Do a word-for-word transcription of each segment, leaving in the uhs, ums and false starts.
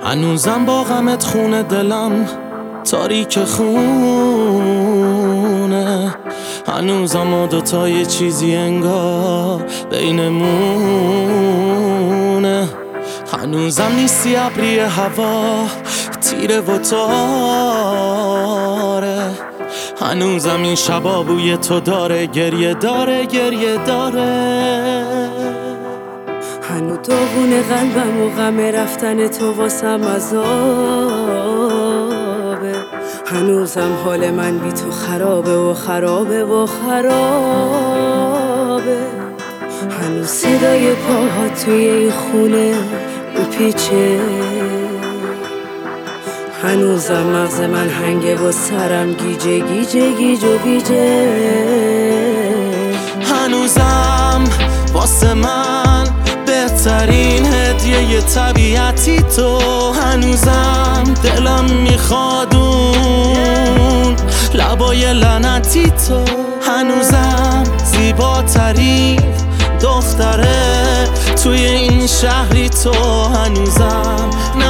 هنوزم با غمت خونه دلم تاریک خونه، هنوزم ما دوتا چیزی انگار بینمونه. هنوزم نیستی ابری هوا تیره و تاره، هنوزم این شبا بوی تو داره گریه داره گریه داره. هنو داغون قلبم و غم رفتن تو واسم عذابه، هنوزم حال من بی تو خرابه و خرابه و خرابه. هنوز صدای پاها توی این خونه میپیچه، هنوزم مغز من هنگه و سرم گیجه گیجه گیج و گیجه. هنوزم واسه من بهترین هدیه طبیعتی تو، هنوزم دلم میخواد اون لبای لعنتی تو، هنوزم زیباترین دختره توی این شهری تو، هنوزم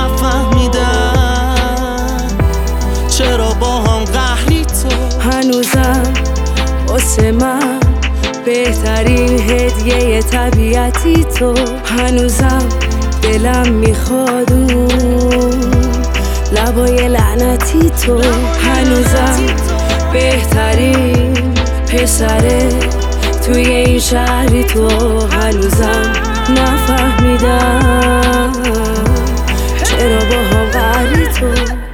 نفهمیدم چرا با هم قهری تو. هنوزم واسه من بهترین هدیه طبیعتی تو، هنوزم دلم میخواد اون لبای لعنتی تو، هنوزم بهترین پسره توی این شهری تو، هنوزم نفهمیدم چرا با هم قهری تو.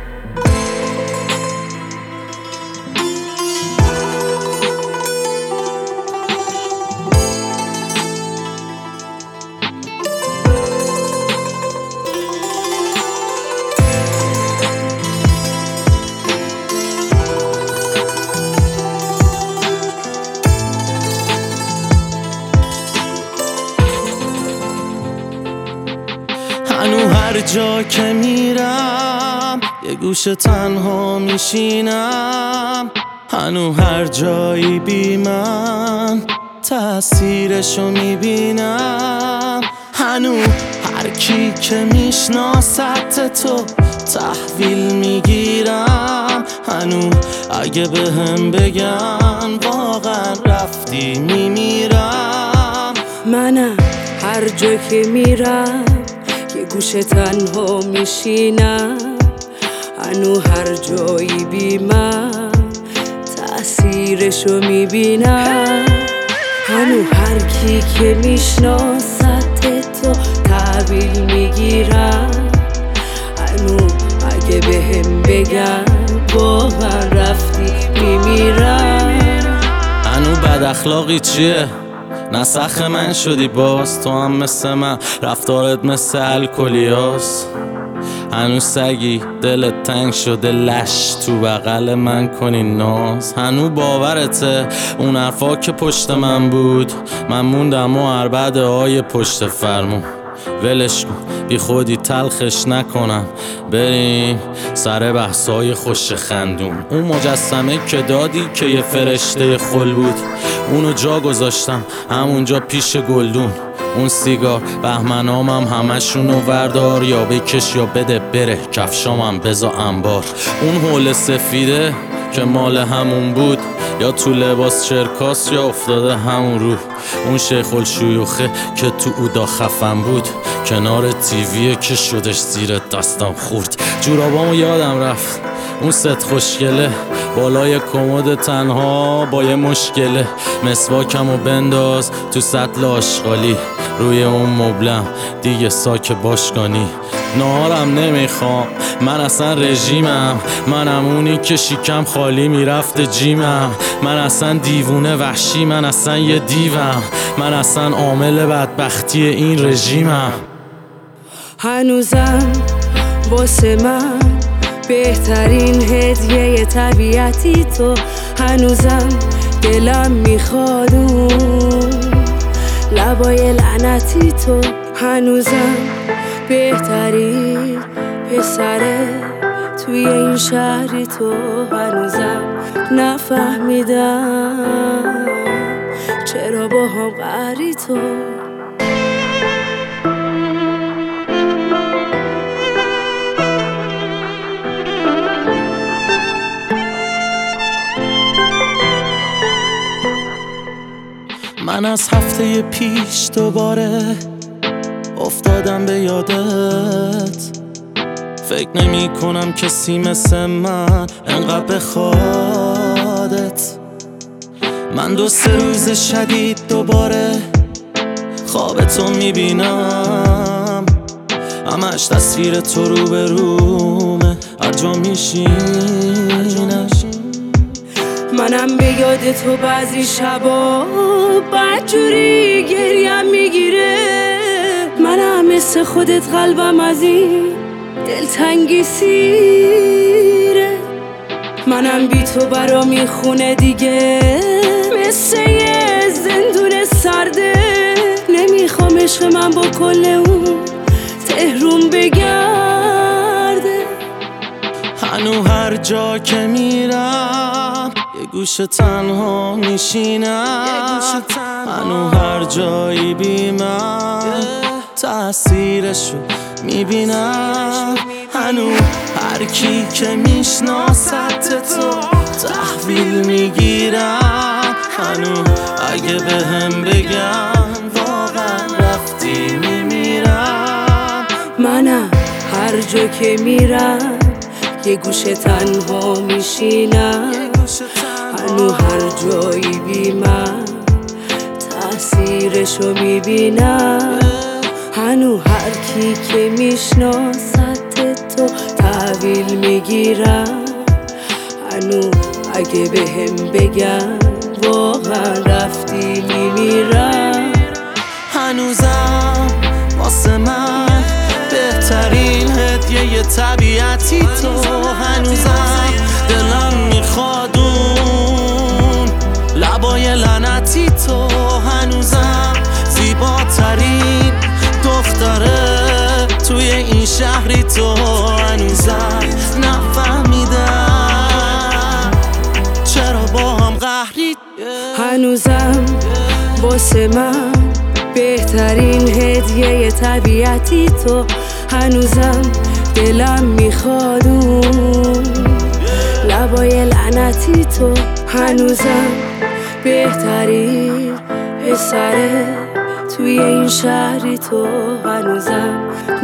هنو هر جا که میرم یه گوشه تنها میشینم، هنو هر جایی بی من تأثیرشو میبینم، هنو هر کی که میشناست تو تحویل میگیرم، هنو اگه به هم بگن واقعا رفتی میمیرم. منم هر جا که میرم یه گوشه تنها میشینم، هنو هر جایی بی من تأثیرشو میبینم، هنو هر کی که میشناست تو تحویل میگیرم، هنو اگه به هم بگن با من رفتی میمیرم. هنو بد اخلاقی چیه؟ نسخ من شدی باز، تو هم مثل من رفتارت مثل الکلیاس، هنو سگی دلت تنگ شده لش تو بغل من کنی ناز، هنو باورته اون حرفا که پشت من بود من موندم و عربده های پشت فرمون، ولش کن بی خودی تلخش نکنم بریم سر بحثای خوش خندون. اون مجسمه که دادی که یه فرشته خل بود اونو جا گذاشتم همونجا پیش گلدون، اون سیگار بهمنامم همشونو وردار یا بکش یا بده بره کفشامم بزا انبار، اون حول سفیده که مال همون بود یا تو لباس چرکاس یا افتاده همون رو، اون شیخ الشیوخه که تو اودا خفن بود کنار تیویه که شدش زیر دستم خورد، جورابامو یادم رفت اون ست خوشگله بالای کمد تنها با یه مشکله، مسواکمو بنداز تو سطل آشغالی روی اون مبلم دیگه ساک باشگانی، نهارم نمیخوام من اصلا رژیمم، منم اونی که شیکم خالی میرفته جیمم، من اصلا دیوونه وحشی من اصلا یه دیوم، من اصلا عامل بدبختی این رژیمم. هنوزم واسه من بهترین هدیه طبیعتی تو، هنوزم دلم میخواد اون لبای لعنتی تو، هنوزم بهترین پسره توی این شهری تو، هنوزم نفهمیدم چرا با هم قهری تو. من از هفته پیش دوباره افتادم به یادت. فکر نمی کنم کسی مثل من انقدر بخوادت. من دو سه روز شدید دوباره خواب تو میبینم، همش تصویر تو رو به رومه، هر جا میشینم. منم به یاد تو بعضی شبا بدجوری گریم میگیره. منم مثل خودت قلبم از این دلتنگی سیره. منم بی تو برا میخونه دیگه، مثل یه زندون سرده. نمیخوام عشق من با کل اون تهرون بگرده. هنو هر جا که میرم یه گوشه تنها میشینم. هنو هر جایی بیمم تأثیرشو میبینم. هنو هر کی که میشناست تو تحویل میگیرم. هنو اگه به هم بگم واقعا رفتی میمیرم. منم هر جا که میرم یه گوشه تنها میشینم. هنو هر جایی بیمم تأثیرشو میبینم. هنو هر کی که میشناست تو تحویل میگیرم. هنو اگه به هم بگم واقعا رفتی میمیرم. هنوزم واسه من بهترین هدیه طبیعتی تو. هنوزم دلم میخواد اون لبای لعنتی تو. هنوزم زیباترین دختره توی این شهری تو. هنوزم نفهمیدم چرا با هم قهری. هنوزم واسه من بهترین هدیه طبیعتی تو. هنوزم دلم میخواد اون لبای لعنتی تو. هنوزم بهترین پسره توی این شهری تو. هنوزم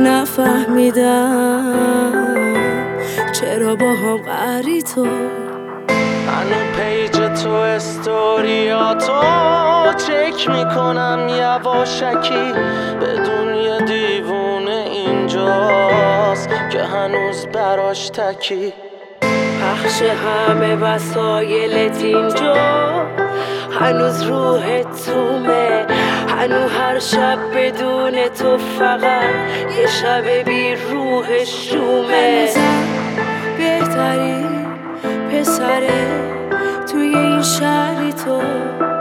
نفهمیدم چرا با هم قهری تو. هنو پیج تو استوریاتو چک میکنم یواشکی، بدون یه دیوونه اینجاست که هنوز براش تکی. پخش همه وسایلت اینجا، هنوز روحت تومه. هنو هر شب بدون تو فقط یه شب بی روح شومه. هنوزم بهترین پسره توی این شهری تو.